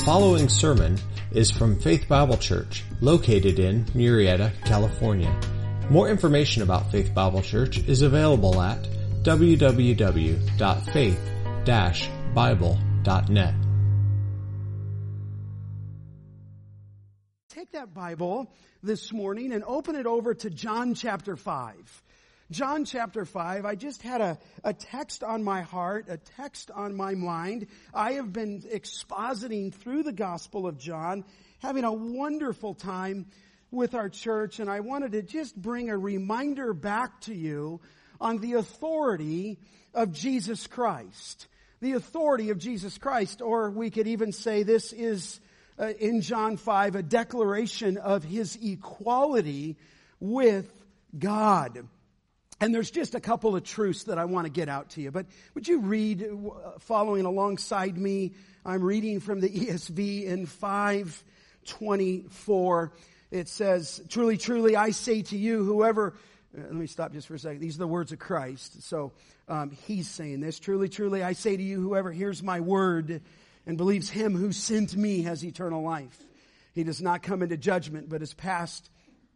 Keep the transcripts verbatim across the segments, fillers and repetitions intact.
following sermon is from Faith Bible Church, located in Murrieta, California. More information about Faith Bible Church is available at w w w dot faith dash bible dot net. Take that Bible this morning and open it over to John chapter five. John chapter five, I just had a, a text on my heart, a text on my mind. I have been expositing through the Gospel of John, having a wonderful time with our church, and I wanted to just bring a reminder back to you on the authority of Jesus Christ. The authority of Jesus Christ, or we could even say this is, uh, in John five, a declaration of His equality with God. And there's just a couple of truths that I want to get out to you. But would you read, following alongside me, I'm reading from the E S V in five twenty-four. It says, truly, truly, I say to you, whoever, uh, let me stop just for a second. These are the words of Christ. So um, He's saying this, truly, truly, I say to you, whoever hears my word and believes Him who sent me has eternal life. He does not come into judgment, but is passed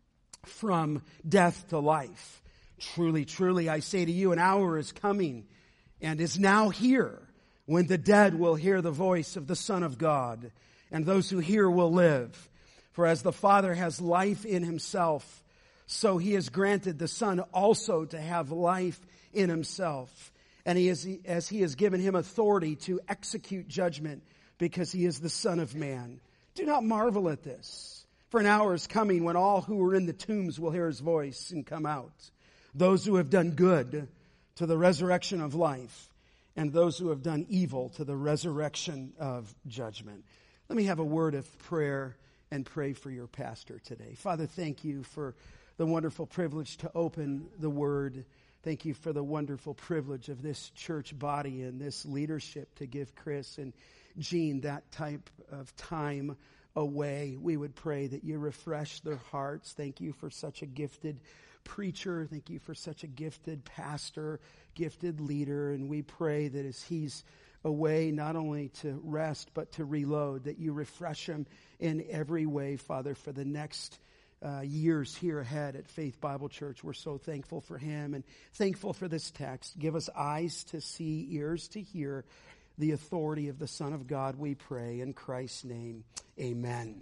from death to life. Truly, truly, I say to you, an hour is coming and is now here when the dead will hear the voice of the Son of God, and those who hear will live. For as the Father has life in Himself, so He has granted the Son also to have life in Himself. And he is, as He has given Him authority to execute judgment, because He is the Son of Man. Do not marvel at this, for an hour is coming when all who are in the tombs will hear His voice and come out. Those who have done good to the resurrection of life, and those who have done evil to the resurrection of judgment. Let me have a word of prayer and pray for your pastor today. Father, thank you for the wonderful privilege to open the Word. Thank you for the wonderful privilege of this church body and this leadership to give Chris and Jean that type of time away. We would pray that you refresh their hearts. Thank you for such a gifted preacher. Thank you for such a gifted pastor, gifted leader. And we pray that as he's away, not only to rest, but to reload, that you refresh him in every way, Father, for the next uh, years here ahead at Faith Bible Church. We're so thankful for him and thankful for this text. Give us eyes to see, ears to hear the authority of the Son of God, we pray in Christ's name. Amen.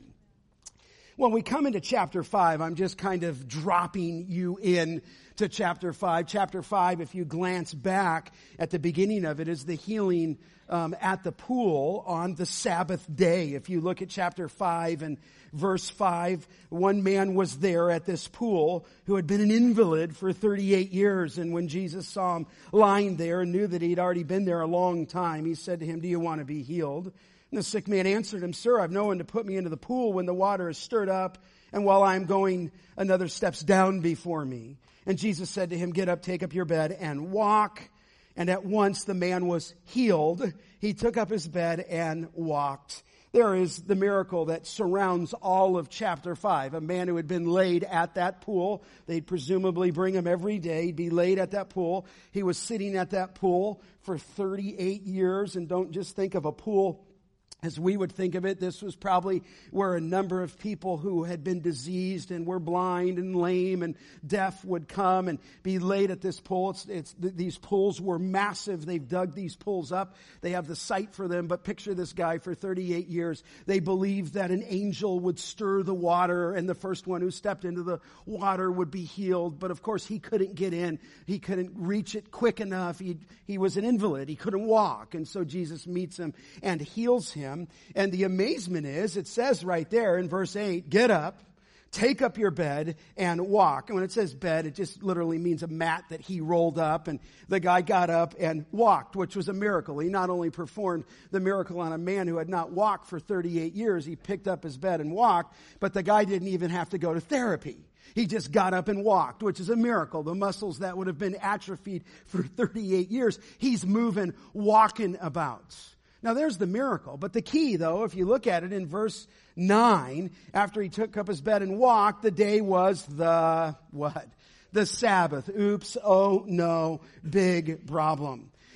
When we come into chapter five, I'm just kind of dropping you in to chapter five. Chapter five, if you glance back at the beginning of it, is the healing um, at the pool on the Sabbath day. If you look at chapter five and verse five, one man was there at this pool who had been an invalid for thirty-eight years. And when Jesus saw him lying there and knew that he'd already been there a long time, He said to him, "Do you want to be healed?" And the sick man answered him, "Sir, I've no one to put me into the pool when the water is stirred up, and while I'm going, another steps down before me." And Jesus said to him, "Get up, take up your bed, and walk." And at once the man was healed. He took up his bed and walked. There is the miracle that surrounds all of chapter five. A man who had been laid at that pool. They'd presumably bring him every day. He'd be laid at that pool. He was sitting at that pool for thirty-eight years. And don't just think of a pool as we would think of it. This was probably where a number of people who had been diseased and were blind and lame and deaf would come and be laid at this pool. It's, it's, these pools were massive. They've dug these pools up. They have the site for them. But picture this guy for thirty-eight years. They believed that an angel would stir the water and the first one who stepped into the water would be healed. But of course, he couldn't get in. He couldn't reach it quick enough. He, he was an invalid. He couldn't walk. And so Jesus meets him and heals him. And the amazement is, it says right there in verse eight, "Get up, take up your bed, and walk." And when it says bed, it just literally means a mat that he rolled up. And the guy got up and walked, which was a miracle. He not only performed the miracle on a man who had not walked for thirty-eight years, he picked up his bed and walked, but the guy didn't even have to go to therapy. He just got up and walked, which is a miracle. The muscles that would have been atrophied for thirty-eight years, he's moving, walking about. Now there's the miracle. But the key, though, if you look at it in verse nine, after he took up his bed and walked, the day was the what? The Sabbath. Oops, oh no, big problem.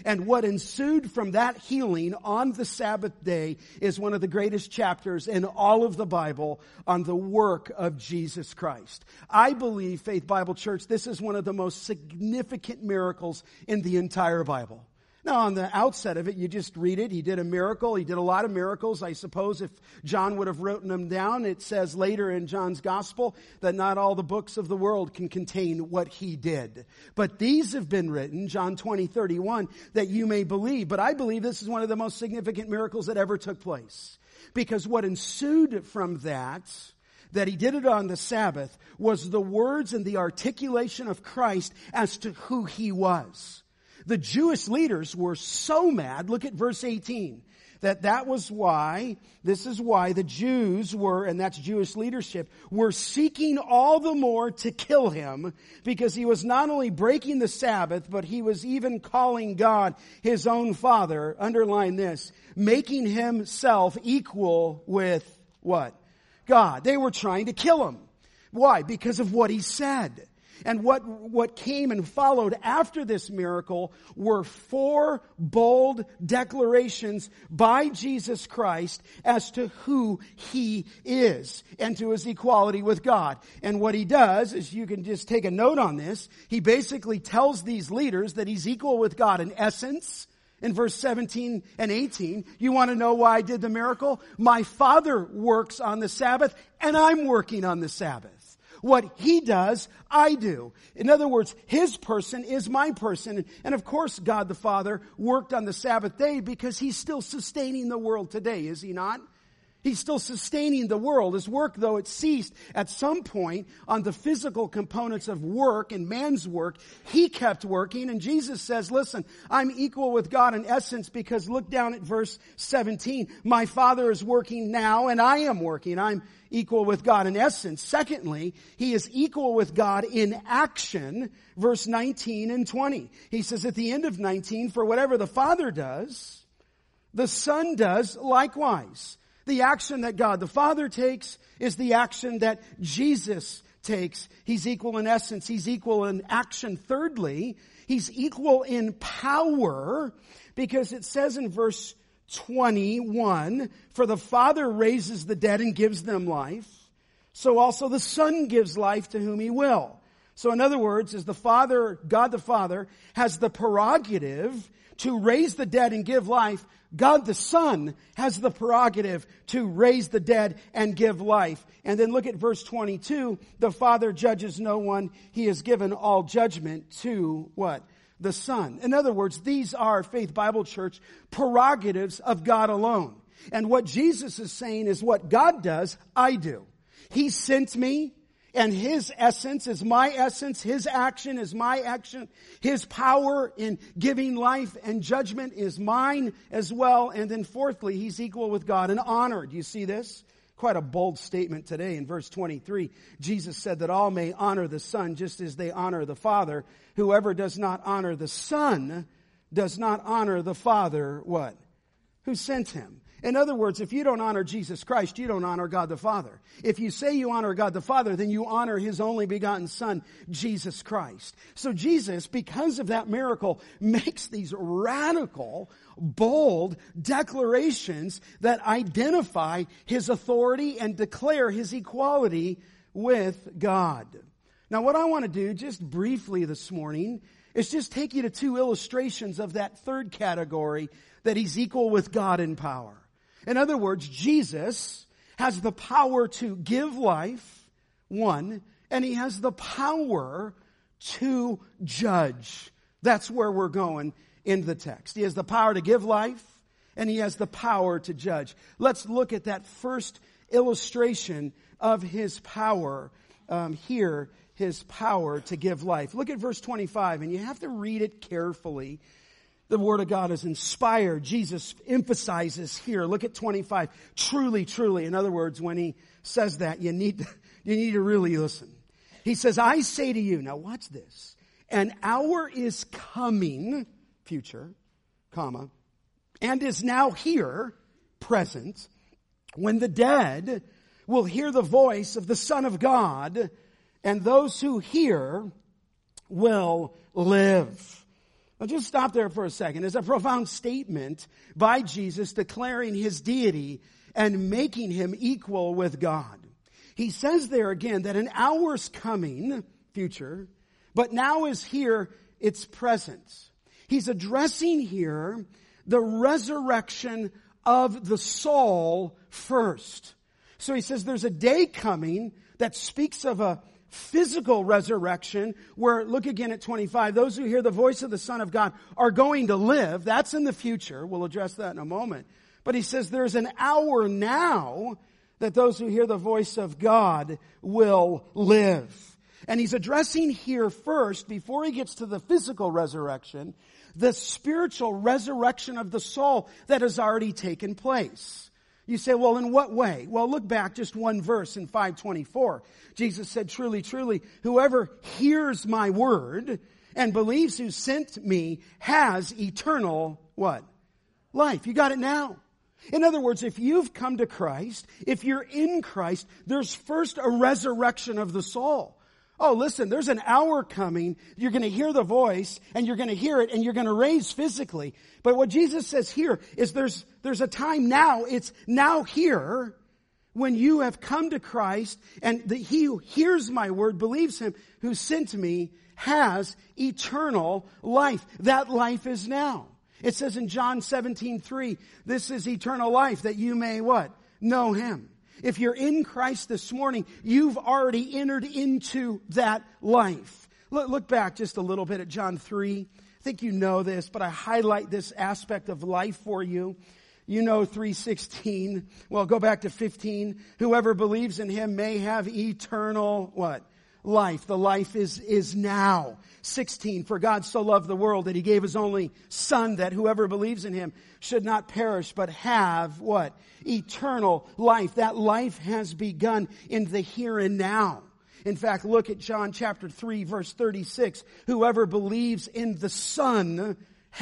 And what ensued from that healing on the Sabbath day is one of the greatest chapters in all of the Bible on the work of Jesus Christ. I believe, Faith Bible Church, this is one of the most significant miracles in the entire Bible. Now, on the outset of it, you just read it. He did a miracle. He did a lot of miracles. I suppose if John would have written them down, it says later in John's gospel that not all the books of the world can contain what he did. But these have been written, John twenty, thirty-one, that you may believe. But I believe this is one of the most significant miracles that ever took place. Because what ensued from that, that he did it on the Sabbath, was the words and the articulation of Christ as to who he was. The Jewish leaders were so mad, look at verse eighteen, that that was why, this is why the Jews were, and that's Jewish leadership, were seeking all the more to kill him, because he was not only breaking the Sabbath, but he was even calling God his own Father, underline this, making himself equal with what? God. They were trying to kill him. Why? Because of what he said. And what, what came and followed after this miracle were four bold declarations by Jesus Christ as to who he is and to his equality with God. And what he does is, you can just take a note on this, he basically tells these leaders that he's equal with God in essence. In verse seventeen and eighteen, you want to know why I did the miracle? My Father works on the Sabbath and I'm working on the Sabbath. What he does, I do. In other words, his person is my person. And of course, God the Father worked on the Sabbath day because he's still sustaining the world today, is he not? He's still sustaining the world. His work, though it ceased at some point on the physical components of work and man's work, he kept working. And Jesus says, listen, I'm equal with God in essence, because look down at verse seventeen. My Father is working now and I am working. I'm equal with God in essence. Secondly, he is equal with God in action. Verse nineteen and twenty. He says at the end of nineteen, for whatever the Father does, the Son does likewise. The action that God the Father takes is the action that Jesus takes. He's equal in essence. He's equal in action. Thirdly, he's equal in power, because it says in verse twenty-one, for the Father raises the dead and gives them life, so also the Son gives life to whom he will. So in other words, as the Father, God the Father, has the prerogative to raise the dead and give life, God the Son has the prerogative to raise the dead and give life. And then look at verse twenty-two. The Father judges no one. He has given all judgment to what? The Son. In other words, these are, Faith Bible Church, prerogatives of God alone. And what Jesus is saying is, what God does, I do. He sent me. And his essence is my essence. His action is my action. His power in giving life and judgment is mine as well. And then fourthly, he's equal with God in honor. Do you see this? Quite a bold statement today. In verse twenty-three, Jesus said that all may honor the Son just as they honor the Father. Whoever does not honor the Son does not honor the Father, what? Who sent him. In other words, if you don't honor Jesus Christ, you don't honor God the Father. If you say you honor God the Father, then you honor his only begotten Son, Jesus Christ. So Jesus, because of that miracle, makes these radical, bold declarations that identify his authority and declare his equality with God. Now, what I want to do just briefly this morning is just take you to two illustrations of that third category, that he's equal with God in power. In other words, Jesus has the power to give life, one, and he has the power to judge. That's where we're going in the text. He has the power to give life, and he has the power to judge. Let's look at that first illustration of his power um, here, his power to give life. Look at verse twenty-five, and you have to read it carefully. The Word of God is inspired. Jesus emphasizes here. Look at twenty-five. Truly, truly. In other words, when he says that, you need to, you need to really listen. He says, I say to you, now watch this. An hour is coming, future, comma, and is now here, present, when the dead will hear the voice of the Son of God, and those who hear will live. I'll just stop there for a second. It's a profound statement by Jesus declaring his deity and making him equal with God. He says there again that an hour's coming, future, but now is here, it's present. He's addressing here the resurrection of the soul first. So he says there's a day coming that speaks of a physical resurrection where, look again at twenty-five, those who hear the voice of the Son of God are going to live. That's in the future. We'll address that in a moment. But he says there's an hour now that those who hear the voice of God will live. And he's addressing here first, before he gets to the physical resurrection, the spiritual resurrection of the soul that has already taken place. You say, well, in what way? Well, look back just one verse in five twenty-four. Jesus said, truly, truly, whoever hears my word and believes who sent me has eternal, what? Life. You got it now. In other words, if you've come to Christ, if you're in Christ, there's first a resurrection of the soul. Oh, listen, there's an hour coming. You're going to hear the voice and you're going to hear it and you're going to raise physically. But what Jesus says here is there's, there's a time now. It's now here when you have come to Christ and the, he who hears my word, believes him who sent me, has eternal life. That life is now. It says in John seventeen three, this is eternal life that you may what? Know him. If you're in Christ this morning, you've already entered into that life. Look, look back just a little bit at John three. I think you know this, but I highlight this aspect of life for you. You know three sixteen. Well, go back to fifteen. Whoever believes in him may have eternal what? Life. The life is, is now. sixteen. For God so loved the world that he gave his only son that whoever believes in him should not perish but have what? Eternal life. That life has begun in the here and now. In fact, look at John chapter three verse thirty-six. Whoever believes in the Son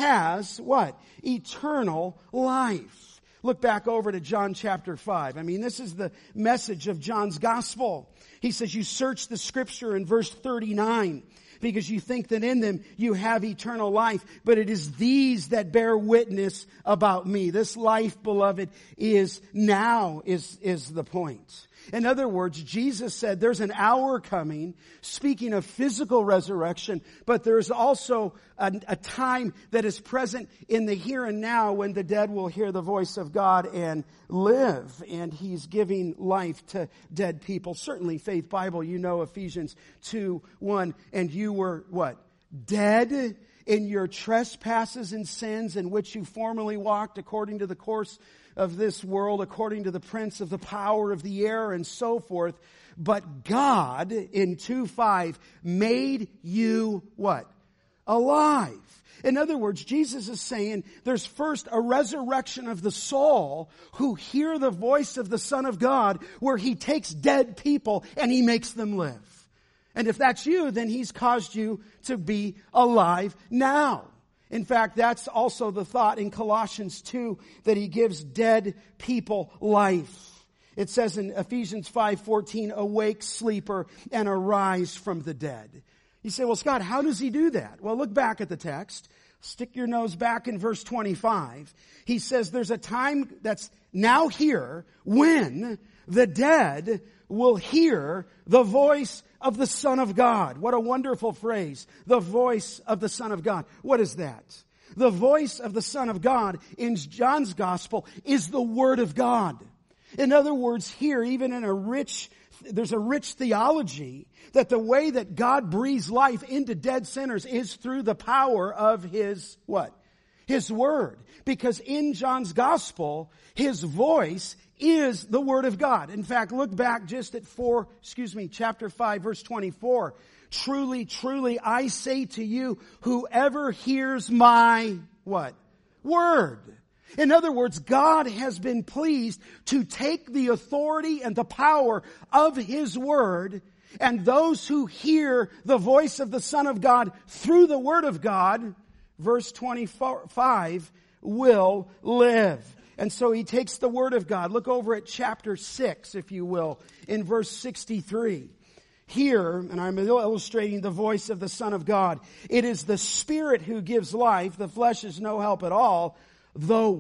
has what? Eternal life. Look back over to John chapter five. I mean, this is the message of John's gospel. He says, you search the scripture in verse thirty-nine because you think that in them you have eternal life, but it is these that bear witness about me. This life, beloved, is now is, is the point. In other words, Jesus said there's an hour coming, speaking of physical resurrection, but there's also a, a time that is present in the here and now when the dead will hear the voice of God and live. And he's giving life to dead people. Certainly, Faith Bible, you know Ephesians two one, and you were what? Dead in your trespasses and sins in which you formerly walked according to the course of this world, according to the prince of the power of the air and so forth. But God, in two five, made you what? Alive. In other words, Jesus is saying there's first a resurrection of the soul who hear the voice of the Son of God, where he takes dead people and he makes them live. And if that's you, then he's caused you to be alive now. In fact, that's also the thought in Colossians two, that he gives dead people life. It says in Ephesians five fourteen, awake, sleeper, and arise from the dead. You say, well, Scott, how does he do that? Well, look back at the text. Stick your nose back in verse twenty-five. He says there's a time that's now here when the dead will hear the voice of the Son of God. What a wonderful phrase. The voice of the Son of God. What is that? The voice of the Son of God in John's gospel is the Word of God. In other words, here, even in a rich, there's a rich theology that the way that God breathes life into dead sinners is through the power of His what? His Word. Because in John's gospel, His voice is the Word of God. In fact, look back just at four, excuse me, chapter five, verse twenty-four. Truly, truly, I say to you, whoever hears my, what? Word. In other words, God has been pleased to take the authority and the power of His Word, and those who hear the voice of the Son of God through the Word of God, verse twenty-five, will live. And so he takes the Word of God. Look over at chapter six, if you will, in verse sixty-three. hear, and I'm illustrating the voice of the Son of God. It is the Spirit who gives life. The flesh is no help at all. The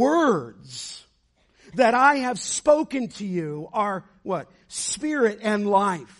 words that I have spoken to you are what? Spirit and life.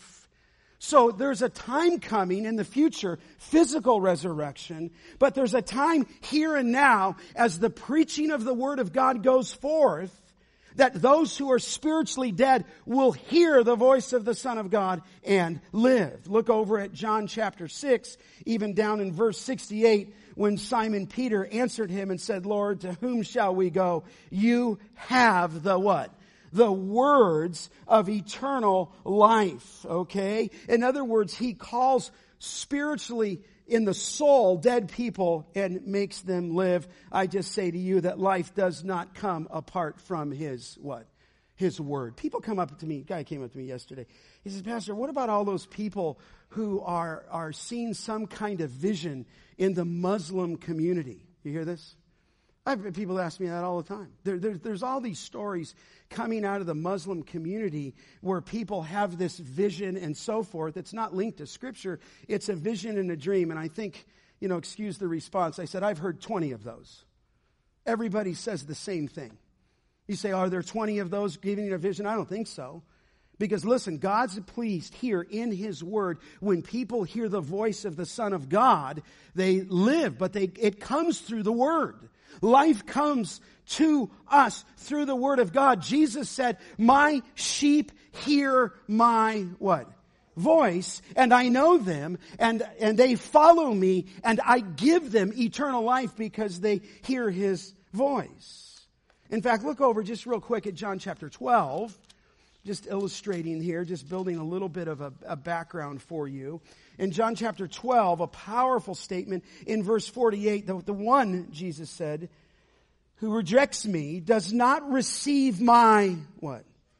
So there's a time coming in the future, physical resurrection, but there's a time here and now as the preaching of the Word of God goes forth, that those who are spiritually dead will hear the voice of the Son of God and live. Look over at John chapter six, even down in verse sixty-eight, when Simon Peter answered him and said, Lord, to whom shall we go? You have the what? The words of eternal life, okay? In other words, he calls spiritually in the soul dead people and makes them live. I just say to you that life does not come apart from his what? His word. People come up to me, a guy came up to me yesterday. He says, Pastor, what about all those people who are, are seeing some kind of vision in the Muslim community? You hear this? I've had people ask me that all the time. There, there, there's all these stories coming out of the Muslim community where people have this vision and so forth. It's not linked to Scripture. It's a vision and a dream. And I think, you know, excuse the response. I said, I've heard twenty of those. Everybody says the same thing. You say, are there twenty of those giving you a vision? I don't think so. Because listen, God's pleased here in His Word. When people hear the voice of the Son of God, they live, but they, it comes through the Word. Life comes to us through the Word of God. Jesus said, my sheep hear my what? Voice, and I know them, and, and they follow me, and I give them eternal life because they hear His voice. In fact, look over just real quick at John chapter twelve. Just illustrating here, just building a little bit of a, a background for you. In John chapter twelve, a powerful statement in verse forty-eight, the, the one, Jesus said, who rejects me does not receive my, what?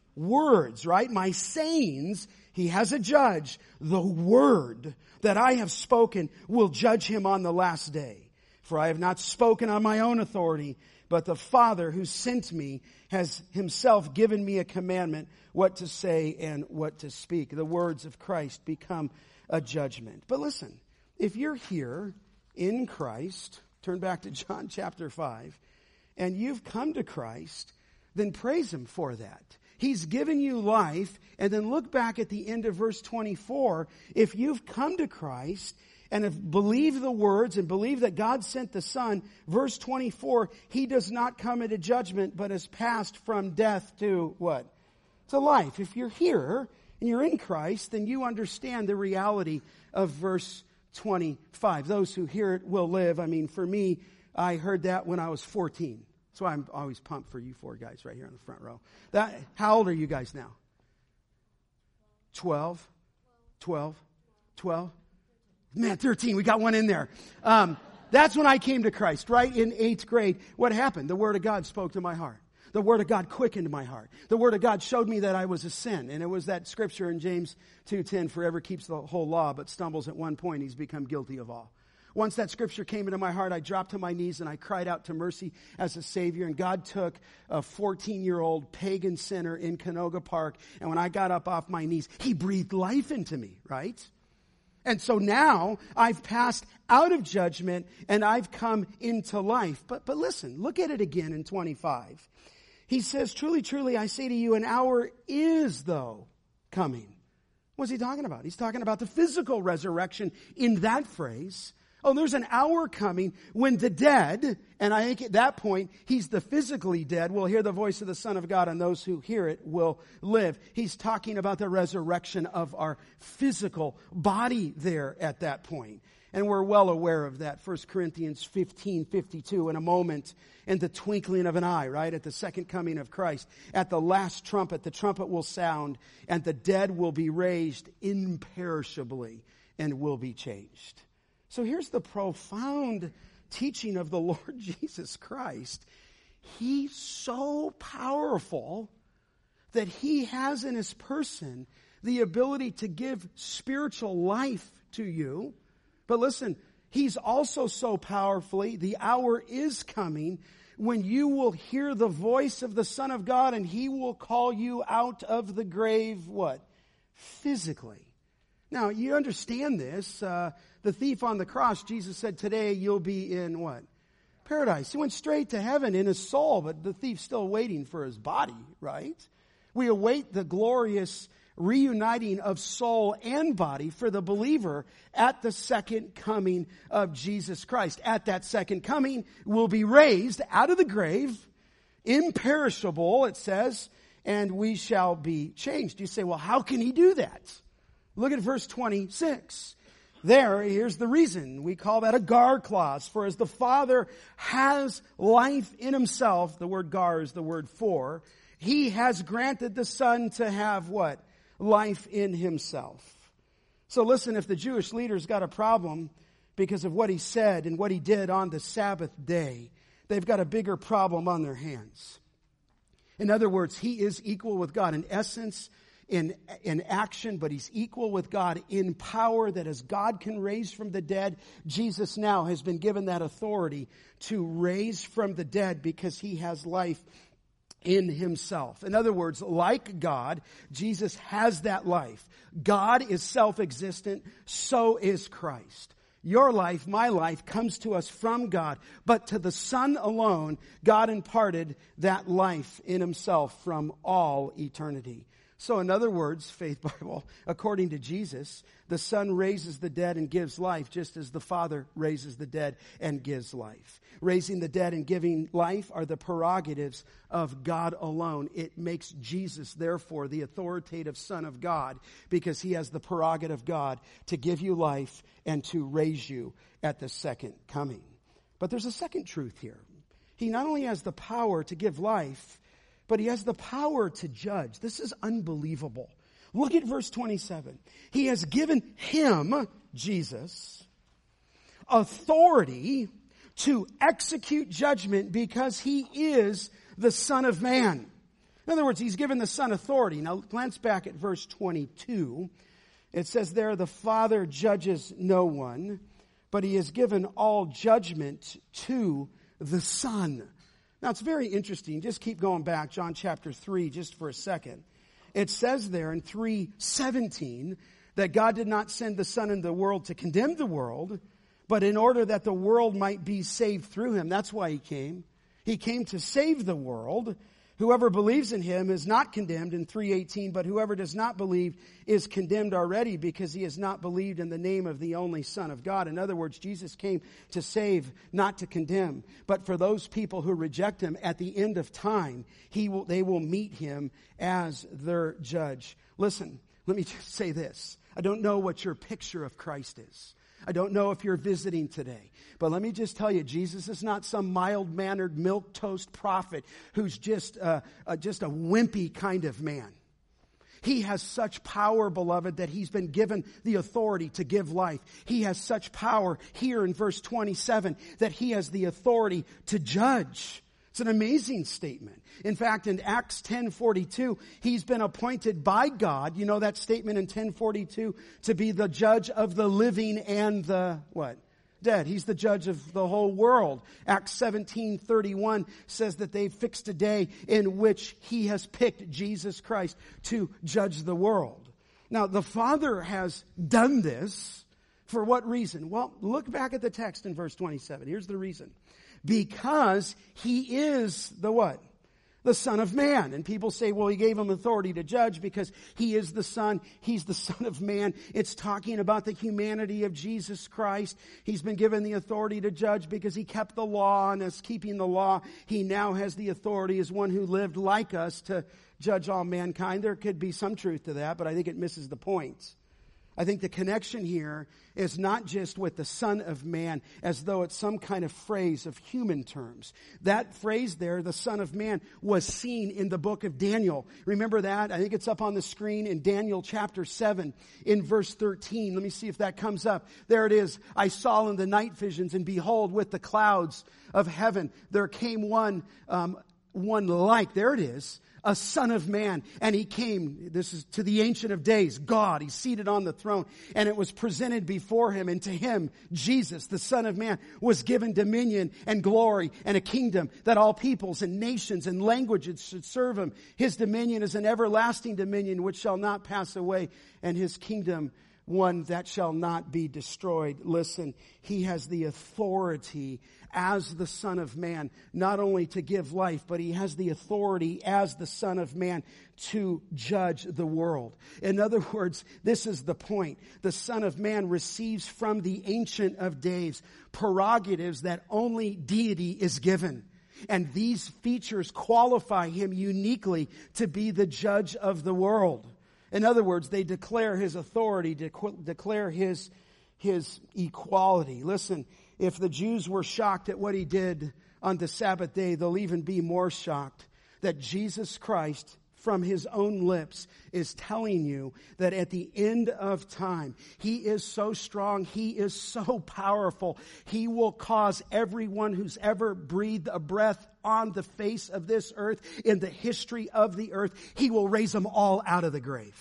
Words, right? My sayings. He has a judge. The word that I have spoken will judge him on the last day. For I have not spoken on my own authority, but the Father who sent me has himself given me a commandment what to say and what to speak. The words of Christ become a judgment. But listen, if you're here in Christ, turn back to John chapter five, and you've come to Christ, then praise Him for that. He's given you life, and then look back at the end of verse twenty-four. If you've come to Christ and have believed the words and believed that God sent the Son, verse twenty-four, He does not come into judgment, but has passed from death to what? To life. If you're here and you're in Christ, then you understand the reality of verse twenty-five. Those who hear it will live. I mean, for me, I heard that when I was fourteen. That's why I'm always pumped for you four guys right here in the front row. That, how old are you guys now? twelve? twelve? twelve? Man, thirteen. We got one in there. Um, that's when I came to Christ, right in eighth grade. What happened? The Word of God spoke to my heart. The Word of God quickened my heart. The Word of God showed me that I was a sin. And it was that scripture in James two ten, forever keeps the whole law, but stumbles at one point, he's become guilty of all. Once that scripture came into my heart, I dropped to my knees and I cried out to mercy as a Savior. And God took a fourteen-year-old pagan sinner in Canoga Park. And when I got up off my knees, He breathed life into me, right? And so now I've passed out of judgment and I've come into life. But, but listen, look at it again in twenty-five. He says, truly, truly, I say to you, an hour is, though, coming. What's He talking about? He's talking about the physical resurrection in that phrase. Oh, there's an hour coming when the dead, and I think at that point, He's the physically dead, will hear the voice of the Son of God, and those who hear it will live. He's talking about the resurrection of our physical body there at that point. And we're well aware of that. First Corinthians fifteen fifty-two, in a moment, in the twinkling of an eye, right? At the second coming of Christ. At the last trumpet, the trumpet will sound, and the dead will be raised imperishably and will be changed. So here's the profound teaching of the Lord Jesus Christ. He's so powerful that He has in His person the ability to give spiritual life to you. But listen, He's also so powerfully, the hour is coming when you will hear the voice of the Son of God and He will call you out of the grave, what? Physically. Now, you understand this. Uh, the thief on the cross, Jesus said, today you'll be in what? Paradise. He went straight to heaven in his soul, but the thief's still waiting for his body, right? We await the glorious reuniting of soul and body for the believer at the second coming of Jesus Christ. At that second coming, we'll be raised out of the grave, imperishable, it says, and we shall be changed. You say, well, how can he do that? Look at verse twenty-six. There, here's the reason. We call that a gar clause. For as the Father has life in himself, the word gar is the word for, he has granted the Son to have what? Life in himself. So listen, if the Jewish leaders got a problem because of what he said and what he did on the Sabbath day, they've got a bigger problem on their hands. In other words, he is equal with God in essence, in, in action, but he's equal with God in power, that as God can raise from the dead, Jesus now has been given that authority to raise from the dead because he has life in himself. In other words, like God, Jesus has that life. God is self-existent, so is Christ. Your life, my life, comes to us from God, but to the Son alone, God imparted that life in himself from all eternity. So in other words, Faith Bible, according to Jesus, the Son raises the dead and gives life, just as the Father raises the dead and gives life. Raising the dead and giving life are the prerogatives of God alone. It makes Jesus, therefore, the authoritative Son of God, because he has the prerogative of God to give you life and to raise you at the second coming. But there's a second truth here. He not only has the power to give life, but he has the power to judge. This is unbelievable. Look at verse twenty-seven. He has given him, Jesus, authority to execute judgment because he is the Son of Man. In other words, he's given the Son authority. Now glance back at verse twenty-two. It says there, the Father judges no one, but he has given all judgment to the Son. Now, it's very interesting. Just keep going back, John chapter three, just for a second. It says there in three seventeen that God did not send the Son into the world to condemn the world, but in order that the world might be saved through him. That's why he came. He came to save the world. Whoever believes in him is not condemned in three eighteen, but whoever does not believe is condemned already because he has not believed in the name of the only Son of God. In other words, Jesus came to save, not to condemn. But for those people who reject him at the end of time, he will, they will meet him as their judge. Listen, let me just say this. I don't know what your picture of Christ is. I don't know if you're visiting today, but let me just tell you, Jesus is not some mild-mannered milquetoast prophet who's just uh, uh, just a wimpy kind of man. He has such power, beloved, that he's been given the authority to give life. He has such power here in verse twenty-seven that he has the authority to judge. It's an amazing statement. In fact, in Acts ten forty-two, he's been appointed by God, you know that statement in ten forty-two, to be the judge of the living and the, what? Dead. He's the judge of the whole world. Acts seventeen thirty-one says that they've fixed a day in which he has picked Jesus Christ to judge the world. Now, the Father has done this for what reason? Well, look back at the text in verse twenty-seven. Here's the reason. Because he is the what? The Son of Man. And people say, well, he gave him authority to judge because he is the Son. He's the Son of Man. It's talking about the humanity of Jesus Christ. He's been given the authority to judge because he kept the law, and as keeping the law, he now has the authority as one who lived like us to judge all mankind. There could be some truth to that, but I think it misses the point. I think the connection here is not just with the Son of Man as though it's some kind of phrase of human terms. That phrase there, the Son of Man, was seen in the book of Daniel. Remember that? I think it's up on the screen in Daniel chapter seven in verse thirteen. Let me see if that comes up. There it is. I saw in the night visions, and behold, with the clouds of heaven, there came one, um, one like, there it is, a Son of Man. And he came, this is to the Ancient of Days, God. He's seated on the throne. And it was presented before him. And to him, Jesus, the Son of Man, was given dominion and glory and a kingdom that all peoples and nations and languages should serve him. His dominion is an everlasting dominion which shall not pass away. And his kingdom one that shall not be destroyed. Listen, he has the authority as the Son of Man, not only to give life, but he has the authority as the Son of Man to judge the world. In other words, this is the point. The Son of Man receives from the Ancient of Days prerogatives that only deity is given. And these features qualify him uniquely to be the judge of the world. In other words, they declare his authority, declare his, his equality. Listen, if the Jews were shocked at what he did on the Sabbath day, they'll even be more shocked that Jesus Christ, from his own lips, is telling you that at the end of time, he is so strong, he is so powerful, he will cause everyone who's ever breathed a breath on the face of this earth, in the history of the earth, he will raise them all out of the grave.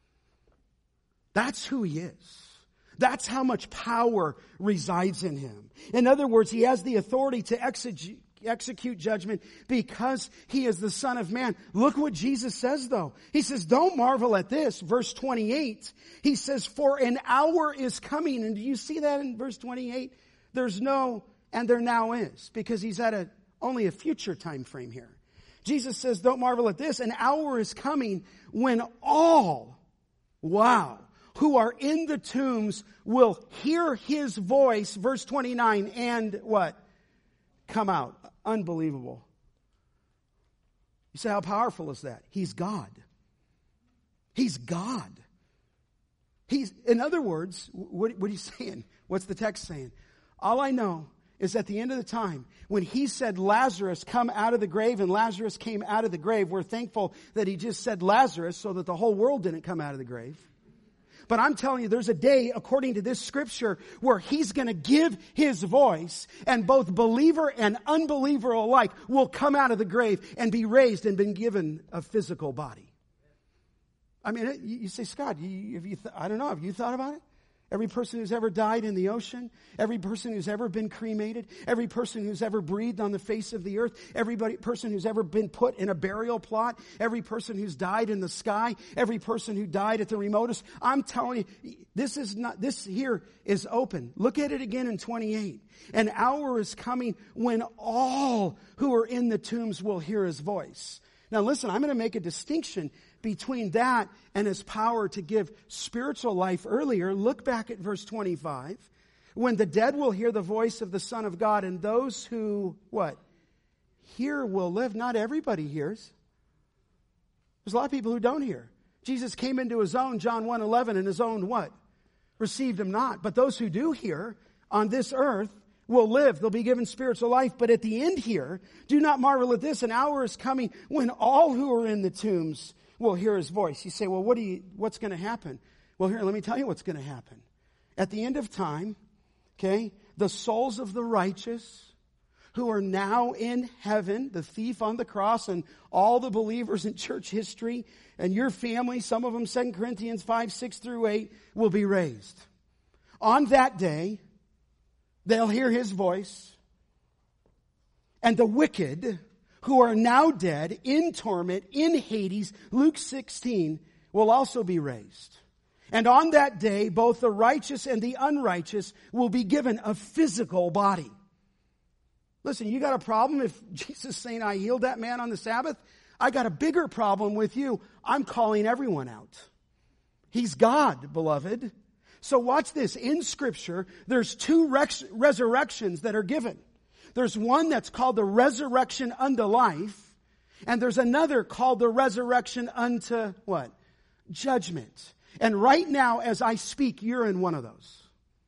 That's who he is. That's how much power resides in him. In other words, he has the authority to execute execute judgment because he is the Son of Man. Look what Jesus says though. He says, don't marvel at this. Verse twenty-eight, he says, for an hour is coming. And do you see that in verse twenty-eight? There's no, and there now is, because he's at a, only a future time frame here. Jesus says, don't marvel at this. An hour is coming when all, wow, who are in the tombs will hear his voice, verse twenty-nine, and what? Come out. Unbelievable. You say, how powerful is that? He's God. He's God. He's, in other words, what, what are you saying? What's the text saying? All I know is at the end of the time, when he said, Lazarus, come out of the grave, and Lazarus came out of the grave, we're thankful that he just said Lazarus so that the whole world didn't come out of the grave. But I'm telling you, there's a day, according to this scripture, where he's going to give his voice, and both believer and unbeliever alike will come out of the grave and be raised and been given a physical body. I mean, you say, Scott, you, have you th- I don't know, have you thought about it? Every person who's ever died in the ocean, every person who's ever been cremated, every person who's ever breathed on the face of the earth, every person who's ever been put in a burial plot, every person who's died in the sky, every person who died at the remotest. I'm telling you, this is not, this here is open. Look at it again in twenty-eight. An hour is coming when all who are in the tombs will hear his voice. Now listen, I'm going to make a distinction between that and his power to give spiritual life earlier. Look back at verse twenty-five. When the dead will hear the voice of the Son of God, and those who, what? Hear will live. Not everybody hears. There's a lot of people who don't hear. Jesus came into his own, John one eleven, and his own what? Received him not. But those who do hear on this earth will live. They'll be given spiritual life. But at the end here, do not marvel at this. An hour is coming when all who are in the tombs will hear his voice. You say, well, what do you, what's going to happen? Well, here, let me tell you what's going to happen. At the end of time, okay, the souls of the righteous who are now in heaven, the thief on the cross, and all the believers in church history, and your family, some of them, Second Corinthians five, six through eight, will be raised. On that day, they'll hear his voice, and the wicked who are now dead in torment in Hades, Luke sixteen, will also be raised. And on that day, both the righteous and the unrighteous will be given a physical body. Listen, you got a problem if Jesus is saying, I healed that man on the Sabbath? I got a bigger problem with you. I'm calling everyone out. He's God, beloved. So watch this. In Scripture, there's two res- resurrections that are given. There's one that's called the resurrection unto life, and there's another called the resurrection unto what? Judgment. And right now, as I speak, you're in one of those.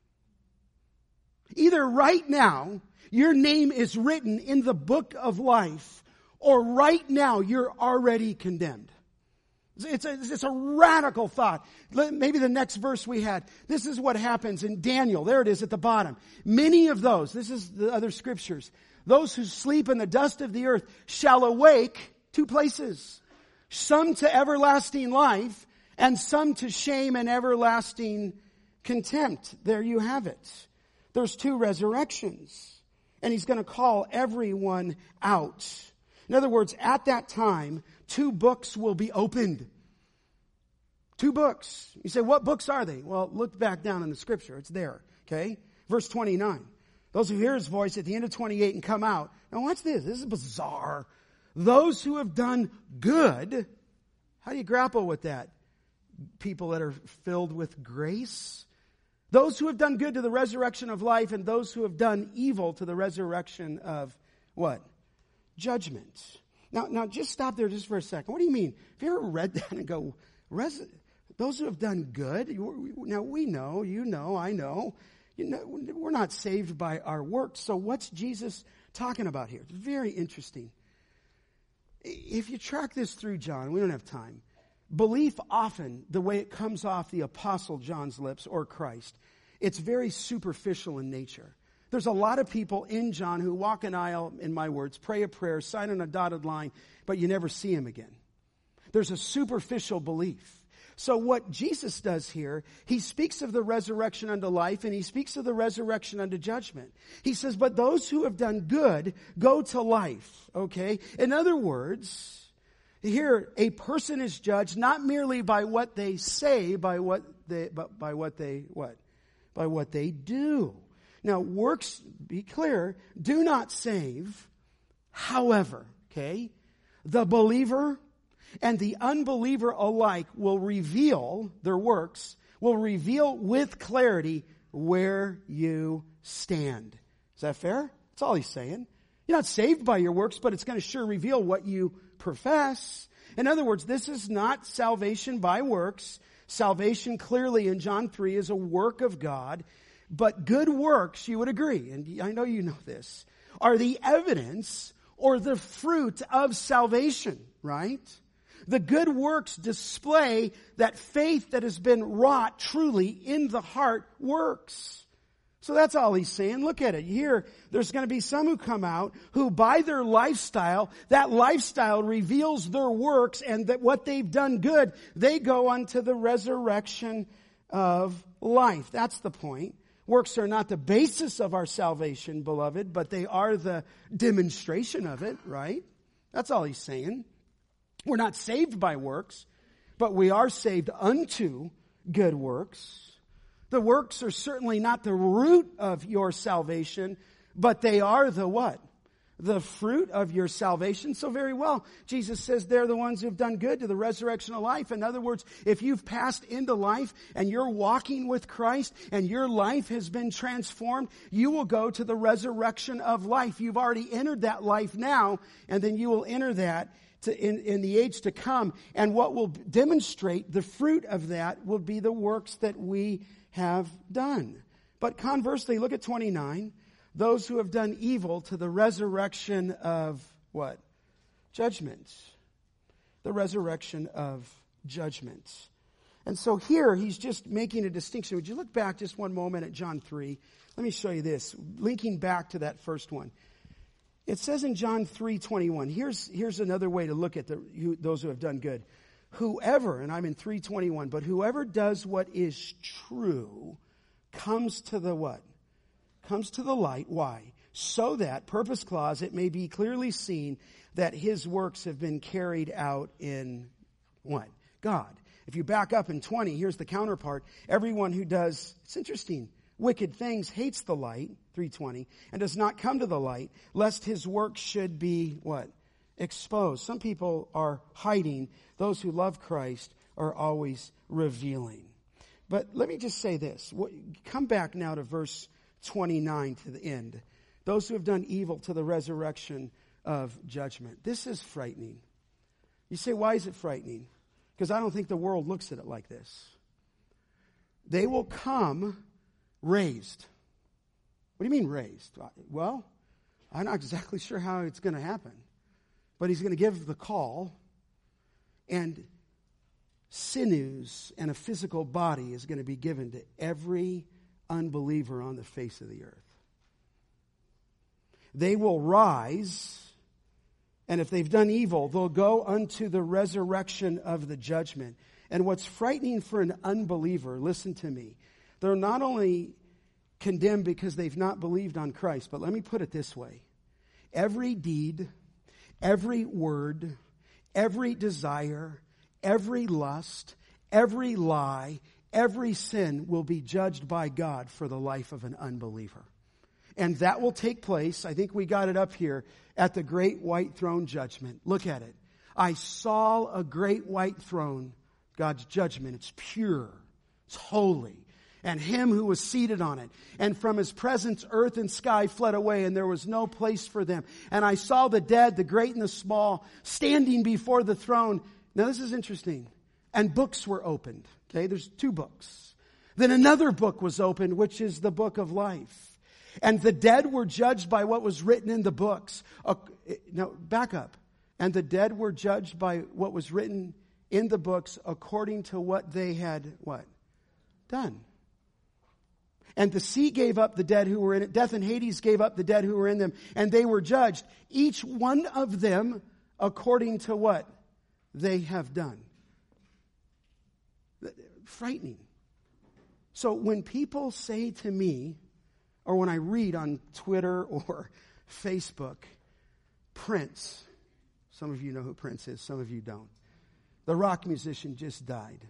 Either right now, your name is written in the book of life, or right now, you're already condemned. It's a, it's a radical thought. Maybe the next verse we had. This is what happens in Daniel. There it is at the bottom. Many of those, this is the other scriptures, those who sleep in the dust of the earth shall awake two places. Some to everlasting life, and some to shame and everlasting contempt. There you have it. There's two resurrections. And he's going to call everyone out. In other words, at that time, two books will be opened. Two books. You say, what books are they? Well, look back down in the scripture. It's there. Okay? Verse twenty-nine. Those who hear his voice at the end of twenty-eight and come out. Now watch this. This is bizarre. Those who have done good. How do you grapple with that? People that are filled with grace. Those who have done good to the resurrection of life, and those who have done evil to the resurrection of what? Judgment. Now, now just stop there just for a second. What do you mean? Have you ever read that and go, res- those who have done good? Now we know, you know, I know. You know, we're not saved by our works. So what's Jesus talking about here? It's very interesting. If you track this through John, we don't have time. Belief often, the way it comes off the Apostle John's lips or Christ, it's very superficial in nature. There's a lot of people in John who walk an aisle, in my words, pray a prayer, sign on a dotted line, but you never see him again. There's a superficial belief. So what Jesus does here, he speaks of the resurrection unto life, and he speaks of the resurrection unto judgment. He says, but those who have done good go to life, okay? In other words, here a person is judged not merely by what they say, by what they, but by what they, what? By what they do. Now, works, be clear, do not save. However, okay, the believer and the unbeliever alike will reveal, their works, will reveal with clarity where you stand. Is that fair? That's all he's saying. You're not saved by your works, but it's going to sure reveal what you profess. In other words, this is not salvation by works. Salvation clearly in John three is a work of God. But good works, you would agree, and I know you know this, are the evidence or the fruit of salvation, right? The good works display that faith that has been wrought truly in the heart works. So that's all he's saying. Look at it. Here, there's going to be some who come out who by their lifestyle, that lifestyle reveals their works, and that what they've done good, they go unto the resurrection of life. That's the point. Works are not the basis of our salvation, beloved, but they are the demonstration of it, right? That's all he's saying. We're not saved by works, but we are saved unto good works. The works are certainly not the root of your salvation, but they are the what? The fruit of your salvation. So very well, Jesus says they're the ones who've done good to the resurrection of life. In other words, if you've passed into life and you're walking with Christ and your life has been transformed, you will go to the resurrection of life. You've already entered that life now, and then you will enter that to, in, in the age to come. And what will demonstrate the fruit of that will be the works that we have done. But conversely, look at twenty-nine. Those who have done evil to the resurrection of what? Judgment. The resurrection of judgment. And so here he's just making a distinction. Would you look back just one moment at John three? Let me show you this. Linking back to that first one. It says in John three twenty-one, here's, here's another way to look at the, who, those who have done good. Whoever, and I'm in three twenty-one, but whoever does what is true comes to the what? Comes to the light. Why? So that, purpose clause, it may be clearly seen that his works have been carried out in what? God. If you back up in twenty, here's the counterpart. Everyone who does, it's interesting, wicked things hates the light, three twenty, and does not come to the light, lest his work should be what? Exposed. Some people are hiding. Those who love Christ are always revealing. But let me just say this. Come back now to verse twenty-nine to the end. Those who have done evil to the resurrection of judgment. This is frightening. You say, why is it frightening? Because I don't think the world looks at it like this. They will come raised. What do you mean raised? Well, I'm not exactly sure how it's going to happen. But he's going to give the call, and sinews and a physical body is going to be given to every unbeliever on the face of the earth. They will rise, and if they've done evil, they'll go unto the resurrection of the judgment. And what's frightening for an unbeliever, listen to me, they're not only condemned because they've not believed on Christ, but let me put it this way. Every deed, every word, every desire, every lust, every lie, every sin will be judged by God for the life of an unbeliever. And that will take place, I think we got it up here, at the great white throne judgment. Look at it. I saw a great white throne, God's judgment. It's pure. It's holy. And him who was seated on it. And from his presence, earth and sky fled away, and there was no place for them. And I saw the dead, the great and the small, standing before the throne. Now this is interesting. And books were opened. Okay, there's two books. Then another book was opened, which is the book of life. And the dead were judged by what was written in the books. Uh, now, back up. And the dead were judged by what was written in the books according to what they had, what? Done. And the sea gave up the dead who were in it. Death and Hades gave up the dead who were in them. And they were judged, each one of them according to what they have done. Frightening. So when people say to me, or when I read on Twitter or Facebook, Prince, some of you know who Prince is, some of you don't. The rock musician just died.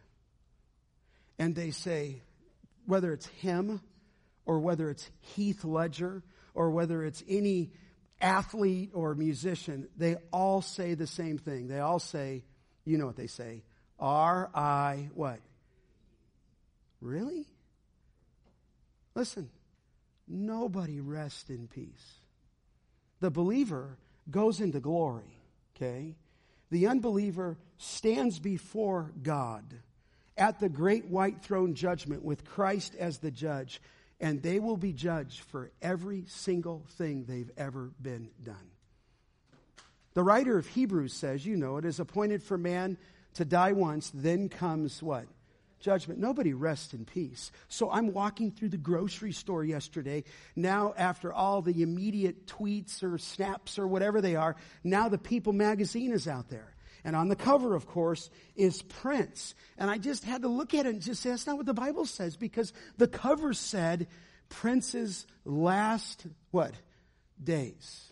And they say, whether it's him or whether it's Heath Ledger or whether it's any athlete or musician, they all say the same thing. They all say, you know what they say, R I what? Really? Listen. Nobody rests in peace. The believer goes into glory, okay? The unbeliever stands before God at the great white throne judgment with Christ as the judge, and they will be judged for every single thing they've ever been done. The writer of Hebrews says, you know, it is appointed for man to die once, then comes what? Judgment. Nobody rests in peace. So I'm walking through the grocery store yesterday. Now, after all the immediate tweets or snaps or whatever they are, now the People magazine is out there. And on the cover, of course, is Prince. And I just had to look at it and just say, that's not what the Bible says, because the cover said Prince's last, what? Days.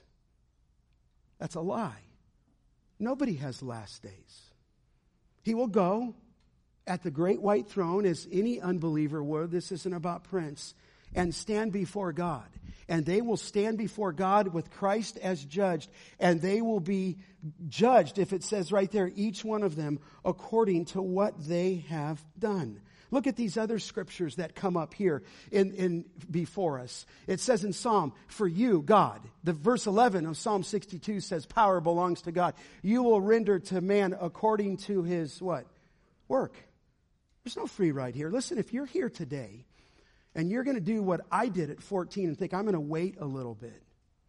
That's a lie. Nobody has last days. He will go at the great white throne, as any unbeliever would. This isn't about Prince. And stand before God. And they will stand before God with Christ as judged. And they will be judged, if it says right there, each one of them according to what they have done. Look at these other scriptures that come up here in, in before us. It says in Psalm, for you, God. The verse eleven of Psalm sixty-two says, power belongs to God. You will render to man according to his what? Work. There's no free ride here. Listen, if you're here today and you're going to do what I did at fourteen and think, I'm going to wait a little bit.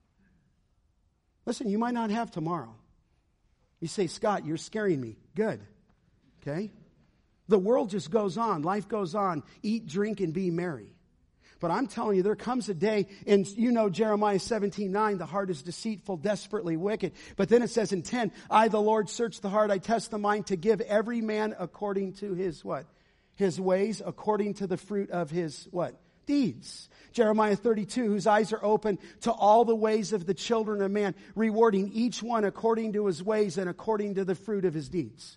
Listen, you might not have tomorrow. You say, Scott, you're scaring me. Good. Okay? The world just goes on. Life goes on. Eat, drink, and be merry. But I'm telling you, there comes a day, and you know Jeremiah seventeen nine, the heart is deceitful, desperately wicked. But then it says in ten, I, the Lord, search the heart, I test the mind to give every man according to his what? His ways, according to the fruit of his what? Deeds. Jeremiah thirty-two, whose eyes are open to all the ways of the children of man, rewarding each one according to his ways and according to the fruit of his deeds.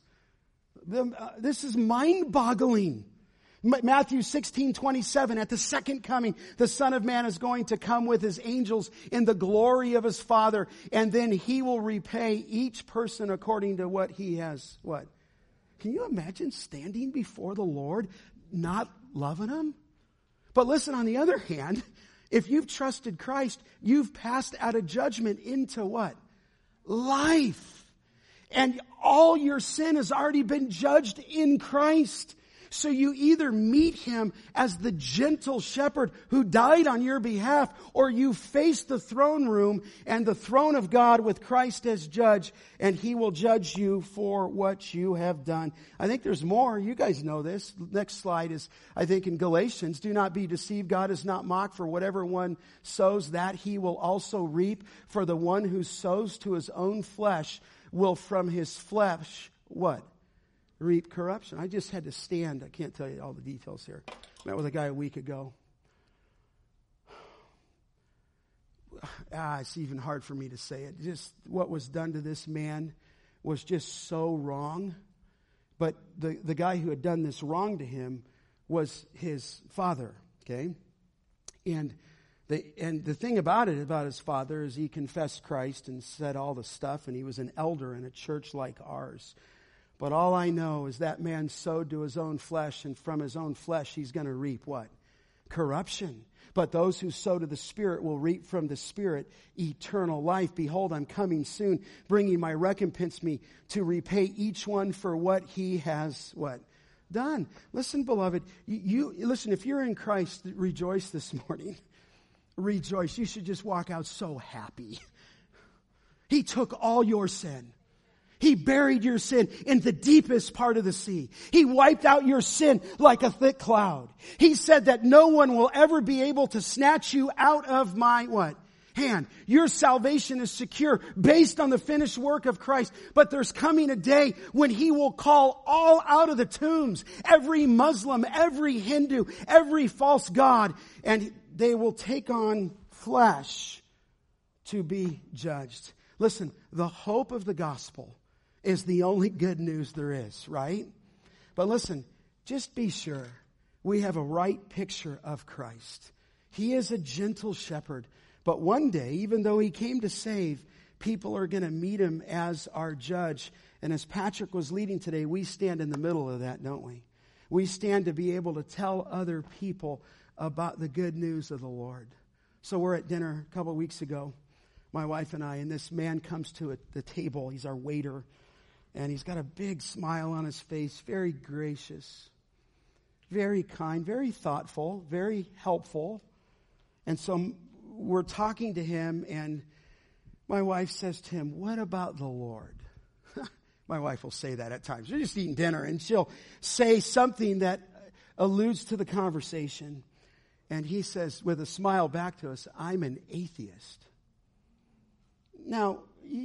This is mind-boggling. Matthew sixteen twenty-seven, at the second coming, the Son of Man is going to come with his angels in the glory of his Father, and then he will repay each person according to what he has, what? Can you imagine standing before the Lord, not loving him? But listen, on the other hand, if you've trusted Christ, you've passed out of judgment into what? Life. And all your sin has already been judged in Christ. So you either meet him as the gentle shepherd who died on your behalf, or you face the throne room and the throne of God with Christ as judge, and he will judge you for what you have done. I think there's more. You guys know this. Next slide is, I think, in Galatians. Do not be deceived. God is not mocked. For whatever one sows, that he will also reap. For the one who sows to his own flesh will from his flesh, what? Reap corruption. I just had to stand. I can't tell you all the details here. I met with a guy a week ago. Ah, it's even hard for me to say it. Just what was done to this man was just so wrong. But the, the guy who had done this wrong to him was his father, okay? And the, and the thing about it, about his father, is he confessed Christ and said all the stuff, and he was an elder in a church like ours. But all I know is that man sowed to his own flesh, and from his own flesh he's going to reap what? Corruption. But those who sow to the Spirit will reap from the Spirit eternal life. Behold, I'm coming soon, bringing my recompense me to repay each one for what he has, what? Done. Listen, beloved, you, you listen, if you're in Christ, rejoice this morning. Rejoice. You should just walk out so happy. He took all your sin. He buried your sin in the deepest part of the sea. He wiped out your sin like a thick cloud. He said that no one will ever be able to snatch you out of my what? Hand. Your salvation is secure based on the finished work of Christ. But there's coming a day when He will call all out of the tombs. Every Muslim, every Hindu, every false god. And they will take on flesh to be judged. Listen, the hope of the gospel is the only good news there is, right? But listen, just be sure we have a right picture of Christ. He is a gentle shepherd. But one day, even though He came to save, people are going to meet Him as our judge. And as Patrick was leading today, we stand in the middle of that, don't we? We stand to be able to tell other people about the good news of the Lord. So we're at dinner a couple of weeks ago, my wife and I, and this man comes to a, the table. He's our waiter. And he's got a big smile on his face, very gracious, very kind, very thoughtful, very helpful. And so we're talking to him, and my wife says to him, "What about the Lord?" My wife will say that at times. We're just eating dinner, and she'll say something that alludes to the conversation. And he says, with a smile back to us, "I'm an atheist." Now,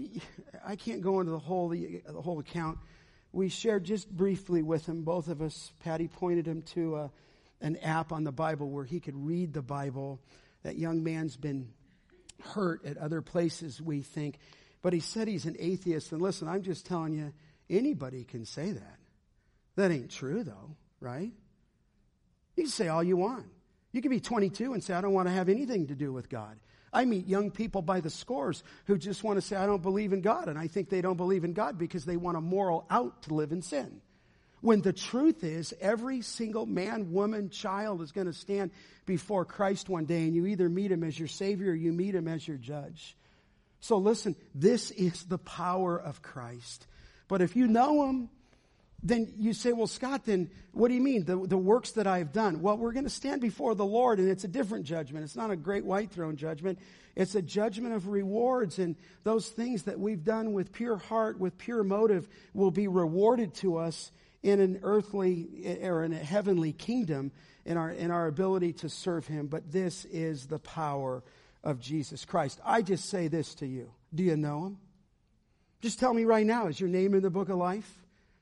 I can't go into the whole the, the whole account. We shared just briefly with him, both of us. Patty pointed him to a, an app on the Bible where he could read the Bible. That young man's been hurt at other places, we think. But he said he's an atheist. And listen, I'm just telling you, anybody can say that. That ain't true, though, right? You can say all you want. You can be twenty-two and say, "I don't want to have anything to do with God." I meet young people by the scores who just want to say, "I don't believe in God." And I think they don't believe in God because they want a moral out to live in sin. When the truth is, every single man, woman, child is going to stand before Christ one day. And you either meet Him as your Savior or you meet Him as your judge. So listen, this is the power of Christ. But if you know Him, then you say, "Well, Scott, then what do you mean? The, the works that I have done?" Well, we're going to stand before the Lord, and it's a different judgment. It's not a great white throne judgment. It's a judgment of rewards, and those things that we've done with pure heart, with pure motive, will be rewarded to us in an earthly or in a heavenly kingdom in our, in our ability to serve Him. But this is the power of Jesus Christ. I just say this to you. Do you know Him? Just tell me right now, is your name in the book of life?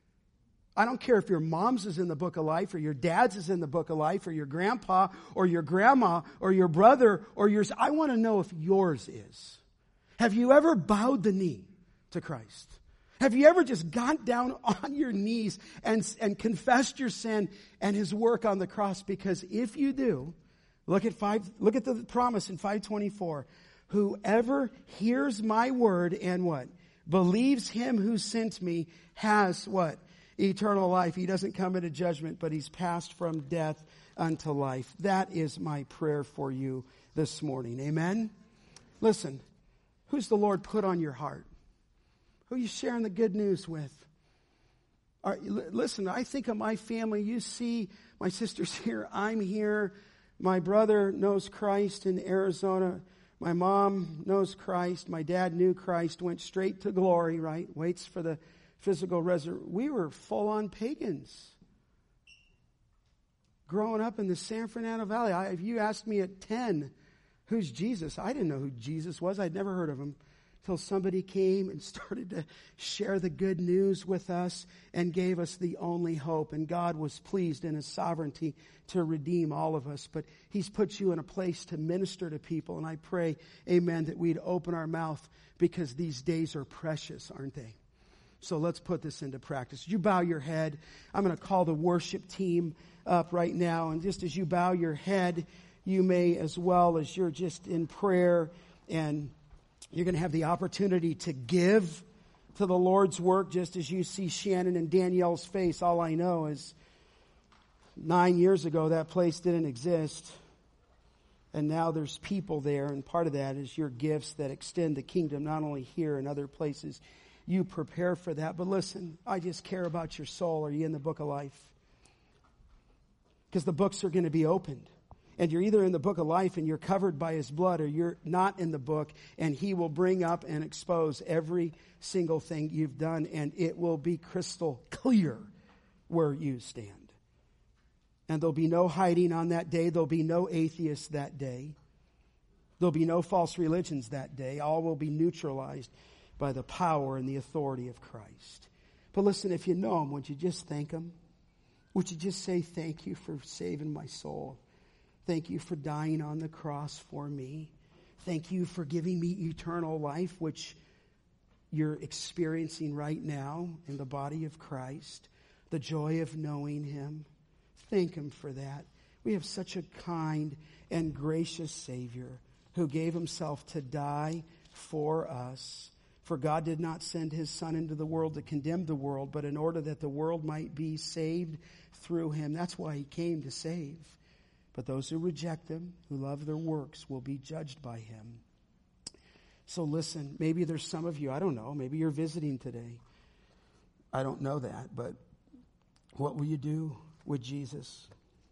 I don't care if your mom's is in the book of life, or your dad's is in the book of life, or your grandpa, or your grandma, or your brother, or yours. I want to know if yours is. Have you ever bowed the knee to Christ? Have you ever just gone down on your knees and, and confessed your sin and His work on the cross? Because if you do, look at five. Look at the promise in five twenty-four. Whoever hears my word and what? Believes Him who sent me has what? Eternal life. He doesn't come into judgment, but he's passed from death unto life. That is my prayer for you this morning. Amen? Listen, who's the Lord put on your heart? Who are you sharing the good news with? Are, listen, I think of my family. You see my sister's here. I'm here. My brother knows Christ in Arizona. My mom knows Christ. My dad knew Christ, went straight to glory, right? Waits for the physical resurrection. We were full-on pagans. Growing up in the San Fernando Valley, I, if you asked me at ten, who's Jesus? I didn't know who Jesus was. I'd never heard of Him until somebody came and started to share the good news with us and gave us the only hope. And God was pleased in His sovereignty to redeem all of us. But He's put you in a place to minister to people. And I pray, amen, that we'd open our mouth, because these days are precious, aren't they? So let's put this into practice. You bow your head. I'm going to call the worship team up right now. And just as you bow your head, you may, as well as you're just in prayer, and you're going to have the opportunity to give to the Lord's work, just as you see Shannon and Danielle's face. All I know is nine years ago that place didn't exist. And now there's people there, and part of that is your gifts that extend the kingdom, not only here and other places. You prepare for that. But listen, I just care about your soul. Are you in the book of life? Because the books are going to be opened. And you're either in the book of life and you're covered by his blood, or you're not in the book, and he will bring up and expose every single thing you've done, and it will be crystal clear where you stand. And there'll be no hiding on that day. There'll be no atheists that day. There'll be no false religions that day. All will be neutralized by the power and the authority of Christ. But listen, if you know him, would you just thank him? Would you just say, thank you for saving my soul? Thank you for dying on the cross for me. Thank you for giving me eternal life, which you're experiencing right now in the body of Christ. The joy of knowing him. Thank him for that. We have such a kind and gracious Savior who gave himself to die for us. For God did not send his Son into the world to condemn the world, but in order that the world might be saved through him. That's why he came, to save. But those who reject him, who love their works, will be judged by him. So listen, maybe there's some of you, I don't know, maybe you're visiting today. I don't know that, but what will you do with Jesus?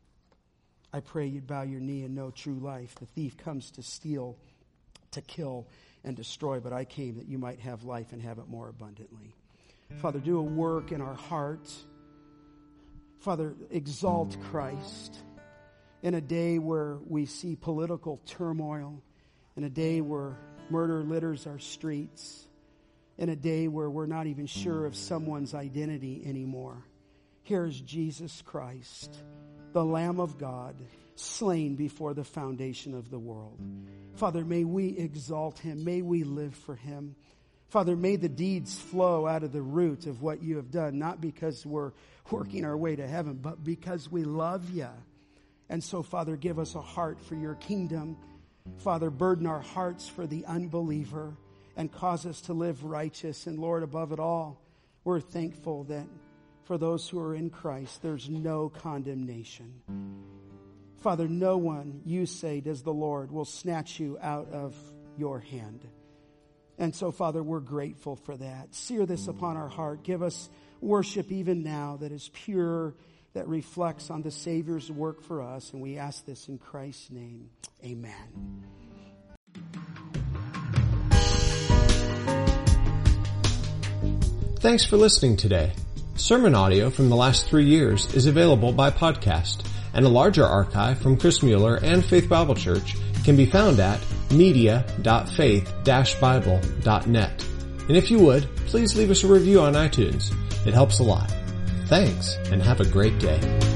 I pray you'd bow your knee and know true life. The thief comes to steal, to kill, and destroy, but I came that you might have life and have it more abundantly. Father, do a work in our hearts. Father, exalt Christ in a day where we see political turmoil, in a day where murder litters our streets, in a day where we're not even sure of someone's identity anymore. Here is Jesus Christ, the Lamb of God, slain before the foundation of the world. Father, may we exalt him. May we live for him. Father, may the deeds flow out of the root of what you have done, not because we're working our way to heaven, but because we love you. And so, Father, give us a heart for your kingdom. Father, burden our hearts for the unbeliever and cause us to live righteous. And Lord, above it all, we're thankful that for those who are in Christ, there's no condemnation. Father, no one, you say, does the Lord, will snatch you out of your hand. And so, Father, we're grateful for that. Sear this upon our heart. Give us worship even now that is pure, that reflects on the Savior's work for us. And we ask this in Christ's name. Amen. Thanks for listening today. Sermon audio from the last three years is available by podcast, and a larger archive from Chris Mueller and Faith Bible Church can be found at media dot faith dash bible dot net. And if you would, please leave us a review on iTunes. It helps a lot. Thanks, and have a great day.